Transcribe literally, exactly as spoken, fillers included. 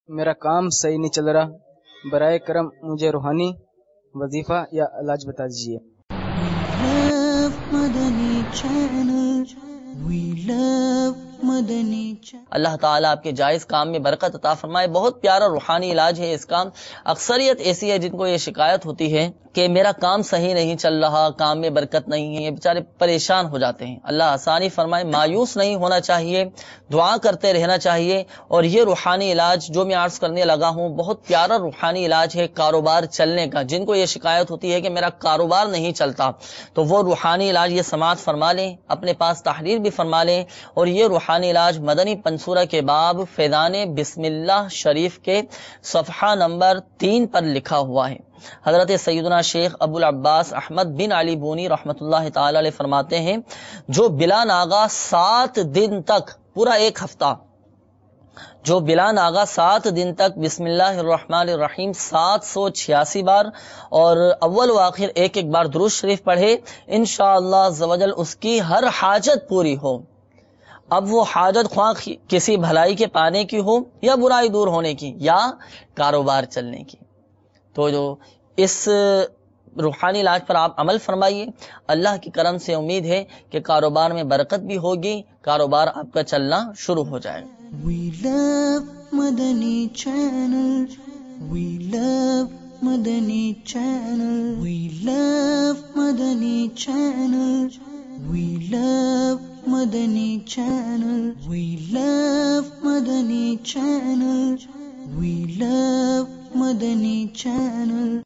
میرا کام صحیح نہیں چل رہا، برائے کرم مجھے روحانی وظیفہ یا علاج بتا دیجیے۔ اللہ تعالیٰ آپ کے جائز کام میں برکت عطا فرمائے۔ بہت پیارا روحانی علاج ہے اس کا۔ اکثریت ایسی ہے جن کو یہ شکایت ہوتی ہے کہ میرا کام صحیح نہیں چل رہا، کام میں برکت نہیں ہے، یہ بیچارے پریشان ہو جاتے ہیں۔ اللہ آسانی فرمائے۔ مایوس نہیں ہونا چاہیے، دعا کرتے رہنا چاہیے۔ اور یہ روحانی علاج جو میں عرض کرنے لگا ہوں بہت پیارا روحانی علاج ہے کاروبار چلنے کا۔ جن کو یہ شکایت ہوتی ہے کہ میرا کاروبار نہیں چلتا تو وہ روحانی علاج یہ سماعت فرما لیں، اپنے پاس تحریر بھی فرما لیں۔ اور یہ روحانی علاج مدنی پنصورہ کے باب فیضان بسم اللہ شریف کے صفحہ نمبر تین پر لکھا ہوا ہے۔ حضرت سیدنا شیخ ابو العباس احمد بن علی بونی رحمۃ اللہ تعالی علیہ فرماتے ہیں، جو بلا ناغہ سات دن تک، پورا ایک ہفتہ، جو بلا ناغہ سات دن تک بسم اللہ الرحمن الرحیم سات سو چھیاسی بار اور اول و آخر ایک ایک بار درود شریف پڑھے، انشاءاللہ عز و جل اس کی ہر حاجت پوری ہو۔ اب وہ حاجت خواہ کسی بھلائی کے پانے کی ہو یا برائی دور ہونے کی یا کاروبار چلنے کی، تو جو اس روحانی علاج پر آپ عمل فرمائیے۔ اللہ کی کرم سے امید ہے کہ کاروبار میں برکت بھی ہوگی، کاروبار آپ کا چلنا شروع ہو جائے۔ We love Madani Channel. We love Madani Channel. We love Madani Channel. We love Madani Channel. We love Madani Channel. We love Madani Channel.